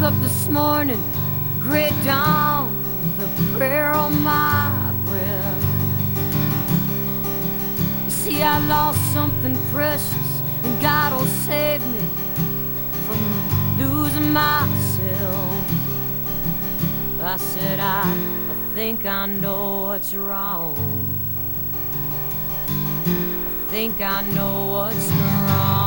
up this morning, great dawn, with a prayer on my breath. You see, I lost something precious, and God will save me from losing myself. I said, I think I know what's wrong. I think I know what's wrong.